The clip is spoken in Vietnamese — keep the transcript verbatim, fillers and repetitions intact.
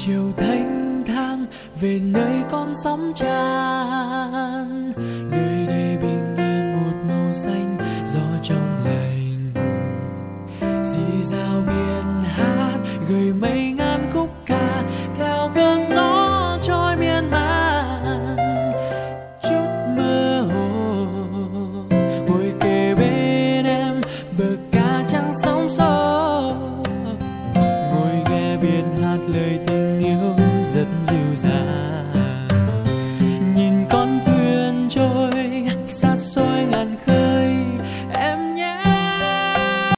chiều thanh thang về nơi con sóng tràn